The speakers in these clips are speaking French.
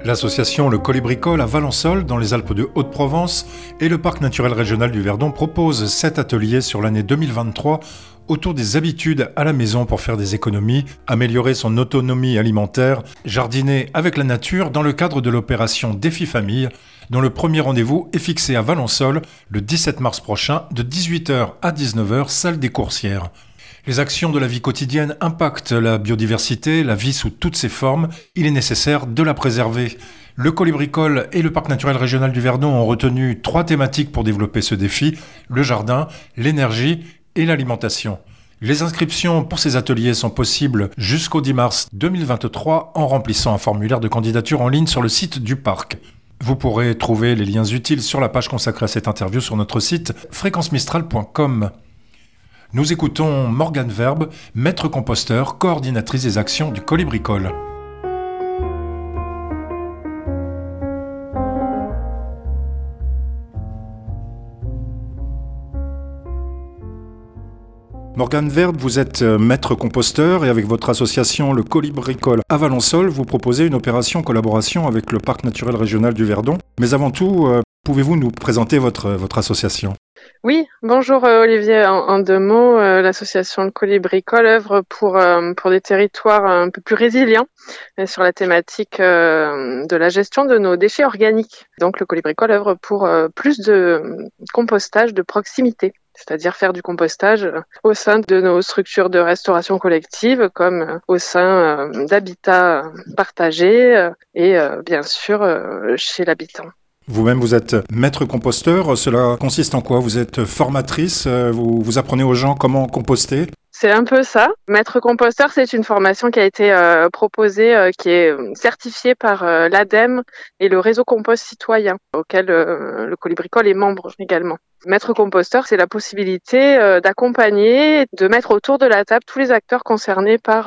L'association Le Colibricole à Valençol, dans les Alpes de Haute-Provence, et le Parc naturel régional du Verdon proposent 7 ateliers sur l'année 2023 autour des habitudes à la maison pour faire des économies, améliorer son autonomie alimentaire, jardiner avec la nature dans le cadre de l'opération Défi Famille, dont le premier rendez-vous est fixé à Valençol le 17 mars prochain de 18h à 19h, salle des Coursières. Les actions de la vie quotidienne impactent la biodiversité, la vie sous toutes ses formes. Il est nécessaire de la préserver. Le Colibricole et le Parc naturel régional du Verdon ont retenu 3 thématiques pour développer ce défi, le jardin, l'énergie et l'alimentation. Les inscriptions pour ces ateliers sont possibles jusqu'au 10 mars 2023 en remplissant un formulaire de candidature en ligne sur le site du parc. Vous pourrez trouver les liens utiles sur la page consacrée à cette interview sur notre site fréquencemistral.com. Nous écoutons Morgane Verbe, maître composteur, coordinatrice des actions du Colibricole. Morgane Verbe, vous êtes maître composteur et avec votre association Le Colibricole à Valençol, vous proposez une opération collaboration avec le Parc naturel régional du Verdon. Mais avant tout, pouvez-vous nous présenter votre association ? Oui, bonjour Olivier. En 2 mots, l'association Le Colibricole œuvre pour des territoires un peu plus résilients sur la thématique de la gestion de nos déchets organiques. Donc le Colibricole œuvre pour plus de compostage de proximité, c'est-à-dire faire du compostage au sein de nos structures de restauration collective, comme au sein d'habitats partagés et bien sûr chez l'habitant. Vous-même, vous êtes maître composteur. Cela consiste en quoi ? Vous êtes formatrice, vous apprenez aux gens comment composter ? C'est un peu ça. Maître composteur, c'est une formation qui a été proposée, qui est certifiée par l'ADEME et le réseau Compost Citoyen, auquel le Colibricole est membre également. Maître composteur, c'est la possibilité d'accompagner, de mettre autour de la table tous les acteurs concernés par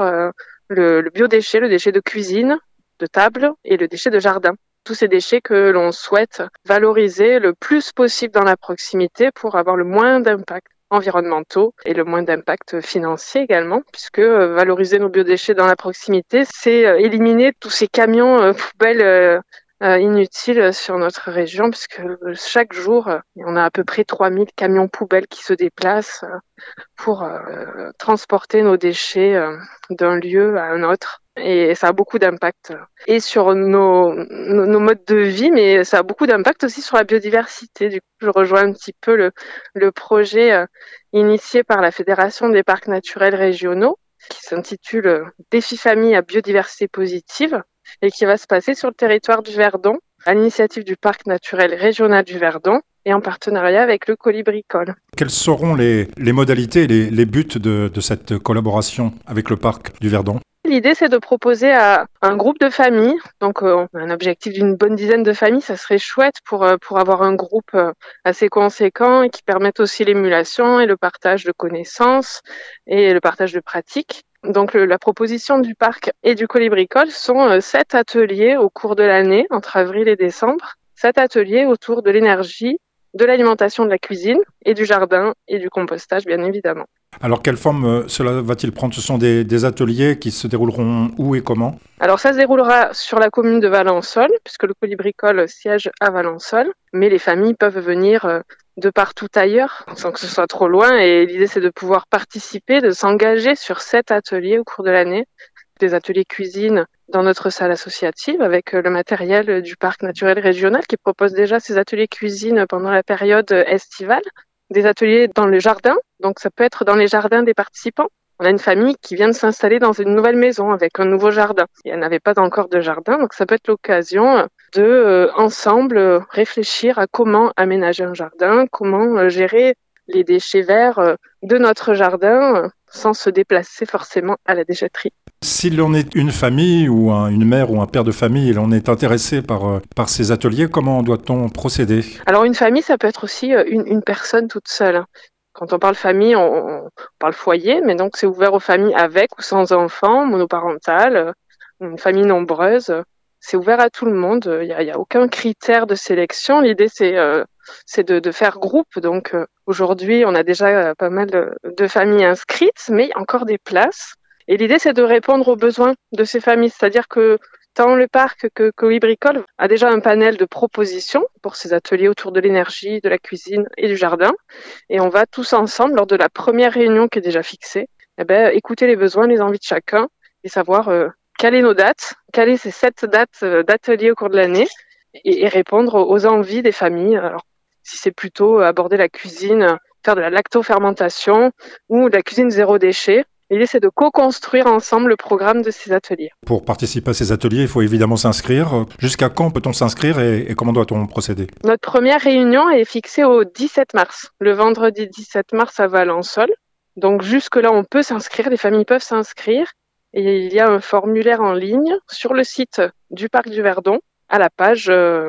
le biodéchet, le déchet de cuisine, de table et le déchet de jardin. Tous ces déchets que l'on souhaite valoriser le plus possible dans la proximité pour avoir le moins d'impact environnementaux et le moins d'impact financier également, puisque valoriser nos biodéchets dans la proximité, c'est éliminer tous ces camions poubelles inutiles sur notre région, puisque chaque jour, on a à peu près 3000 camions poubelles qui se déplacent pour transporter nos déchets d'un lieu à un autre. Et ça a beaucoup d'impact et sur nos modes de vie, mais ça a beaucoup d'impact aussi sur la biodiversité. Du coup, je rejoins un petit peu le projet initié par la Fédération des parcs naturels régionaux qui s'intitule Défi Famille à biodiversité positive et qui va se passer sur le territoire du Verdon à l'initiative du Parc naturel régional du Verdon et en partenariat avec le Colibricole. Quelles seront les modalités et les buts de cette collaboration avec le Parc du Verdon ? L'idée, c'est de proposer à un groupe de familles, donc un objectif d'une bonne dizaine de familles, ça serait chouette pour avoir un groupe assez conséquent et qui permette aussi l'émulation et le partage de connaissances et le partage de pratiques. Donc la proposition du parc et du Colibricole sont 7 ateliers au cours de l'année, entre avril et décembre. 7 ateliers autour de l'énergie, de l'alimentation, de la cuisine et du jardin et du compostage, bien évidemment. Alors, quelle forme cela va-t-il prendre ? Ce sont des ateliers qui se dérouleront où et comment ? Alors, ça se déroulera sur la commune de Valençol, puisque le Colibricole siège à Valençol, mais les familles peuvent venir de partout ailleurs, sans que ce soit trop loin, et l'idée, c'est de pouvoir participer, de s'engager sur 7 ateliers au cours de l'année, des ateliers cuisine dans notre salle associative avec le matériel du Parc naturel régional qui propose déjà ces ateliers cuisine pendant la période estivale. Des ateliers dans le jardin, donc ça peut être dans les jardins des participants. On a une famille qui vient de s'installer dans une nouvelle maison avec un nouveau jardin. Et elle n'avait pas encore de jardin, donc ça peut être l'occasion de, ensemble, réfléchir à comment aménager un jardin, comment gérer les déchets verts de notre jardin sans se déplacer forcément à la déchetterie. Si l'on est une famille ou une mère ou un père de famille et l'on est intéressé par ces ateliers, comment doit-on procéder ? Alors une famille, ça peut être aussi une personne toute seule. Quand on parle famille, on parle foyer, mais donc c'est ouvert aux familles avec ou sans enfants, monoparentales, une famille nombreuse. C'est ouvert à tout le monde. Il y a aucun critère de sélection. L'idée, c'est de faire groupe. Donc aujourd'hui, on a déjà pas mal de familles inscrites, mais il y a encore des places. Et l'idée, c'est de répondre aux besoins de ces familles. C'est-à-dire que Tant le parc que Colibricole a déjà un panel de propositions pour ces ateliers autour de l'énergie, de la cuisine et du jardin. Et on va tous ensemble, lors de la première réunion qui est déjà fixée, écouter les besoins, les envies de chacun et savoir caler nos dates, caler ces 7 dates d'ateliers au cours de l'année et répondre aux envies des familles. Alors, si c'est plutôt aborder la cuisine, faire de la lactofermentation ou de la cuisine zéro déchet, l'idée, c'est de co-construire ensemble le programme de ces ateliers. Pour participer à ces ateliers, il faut évidemment s'inscrire. Jusqu'à quand peut-on s'inscrire et comment doit-on procéder ? Notre première réunion est fixée au 17 mars, le vendredi 17 mars à Valençol. Donc jusque-là, on peut s'inscrire, les familles peuvent s'inscrire. Et il y a un formulaire en ligne sur le site du Parc du Verdon, à la page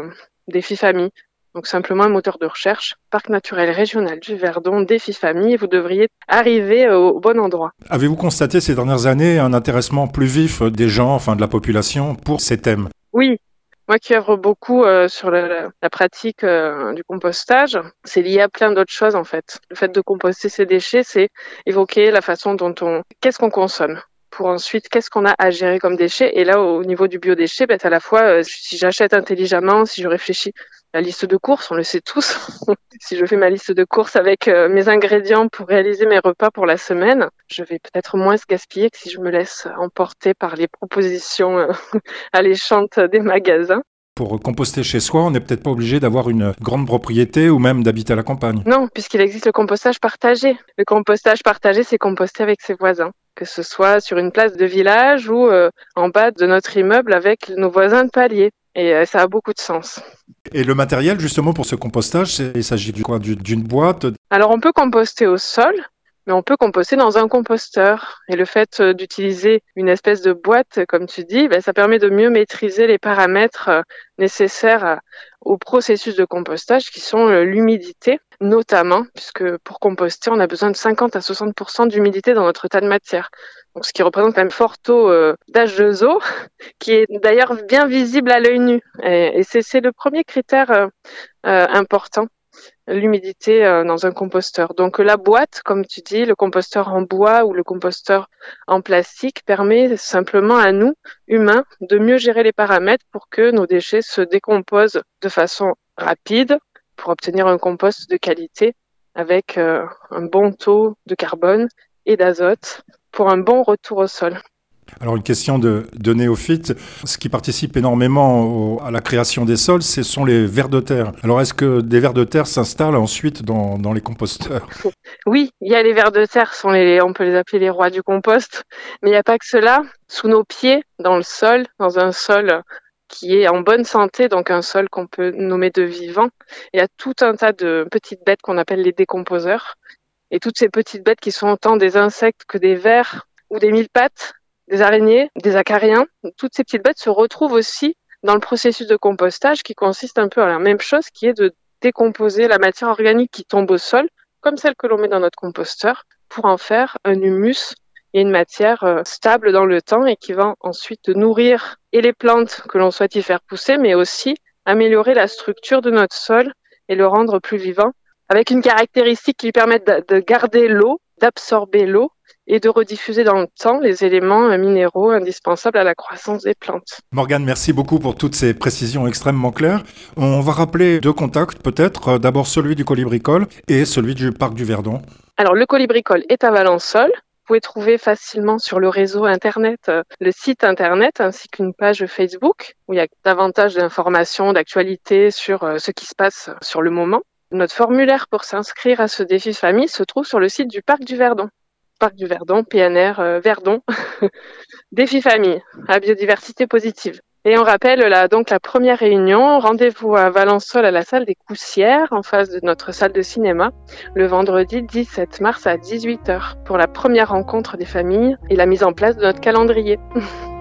Défi Famille. Donc simplement un moteur de recherche, Parc naturel régional du Verdon, Défi Famille, et vous devriez arriver au bon endroit. Avez-vous constaté ces dernières années un intéressement plus vif des gens, de la population, pour ces thèmes ? Oui, moi qui œuvre beaucoup sur la pratique du compostage, c'est lié à plein d'autres choses en fait. Le fait de composter ses déchets, c'est évoquer la façon dont qu'est-ce qu'on consomme. Pour ensuite, qu'est-ce qu'on a à gérer comme déchets. Et là, au niveau du biodéchet, à la fois, si j'achète intelligemment, si je réfléchis la liste de courses, on le sait tous. Si je fais ma liste de courses avec mes ingrédients pour réaliser mes repas pour la semaine, je vais peut-être moins se gaspiller que si je me laisse emporter par les propositions alléchantes des magasins. Pour composter chez soi, on n'est peut-être pas obligé d'avoir une grande propriété ou même d'habiter à la campagne. Non, puisqu'il existe le compostage partagé. Le compostage partagé, c'est composter avec ses voisins, que ce soit sur une place de village ou en bas de notre immeuble avec nos voisins de palier. Et ça a beaucoup de sens. Et le matériel, justement, pour ce compostage, il s'agit d'une boîte ? Alors, on peut composter au sol, mais on peut composter dans un composteur. Et le fait d'utiliser une espèce de boîte, comme tu dis, ça permet de mieux maîtriser les paramètres nécessaires au processus de compostage, qui sont l'humidité, notamment, puisque pour composter, on a besoin de 50 à 60% d'humidité dans notre tas de matière. Donc, ce qui représente un fort taux d'H2O, qui est d'ailleurs bien visible à l'œil nu. Et c'est le premier critère important, l'humidité dans un composteur. Donc, la boîte, comme tu dis, le composteur en bois ou le composteur en plastique permet simplement à nous, humains, de mieux gérer les paramètres pour que nos déchets se décomposent de façon rapide pour obtenir un compost de qualité avec un bon taux de carbone et d'azote pour un bon retour au sol. Alors une question de néophyte, ce qui participe énormément à la création des sols, ce sont les vers de terre. Alors est-ce que des vers de terre s'installent ensuite dans les composteurs ? Oui, il y a les vers de terre, on peut les appeler les rois du compost, mais il n'y a pas que cela. Sous nos pieds, dans le sol, dans un sol qui est en bonne santé, donc un sol qu'on peut nommer de vivant, il y a tout un tas de petites bêtes qu'on appelle les décomposeurs. Et toutes ces petites bêtes qui sont autant des insectes que des vers ou des mille-pattes, des araignées, des acariens, toutes ces petites bêtes se retrouvent aussi dans le processus de compostage qui consiste un peu à la même chose, qui est de décomposer la matière organique qui tombe au sol, comme celle que l'on met dans notre composteur, pour en faire un humus et une matière stable dans le temps et qui va ensuite nourrir et les plantes que l'on souhaite y faire pousser, mais aussi améliorer la structure de notre sol et le rendre plus vivant, avec une caractéristique qui lui permette de garder l'eau, d'absorber l'eau et de rediffuser dans le temps les éléments minéraux indispensables à la croissance des plantes. Morgane, merci beaucoup pour toutes ces précisions extrêmement claires. On va rappeler 2 contacts peut-être, d'abord celui du Colibricole et celui du Parc du Verdon. Alors le Colibricole est à Valençol. Vous pouvez trouver facilement sur le réseau internet, le site internet ainsi qu'une page Facebook où il y a davantage d'informations, d'actualités sur ce qui se passe sur le moment. Notre formulaire pour s'inscrire à ce défi famille se trouve sur le site du Parc du Verdon. Parc du Verdon, PNR, Verdon, défi famille, à biodiversité positive. Et on rappelle la première réunion, rendez-vous à Valençol à la salle des Coussières, en face de notre salle de cinéma, le vendredi 17 mars à 18h, pour la première rencontre des familles et la mise en place de notre calendrier.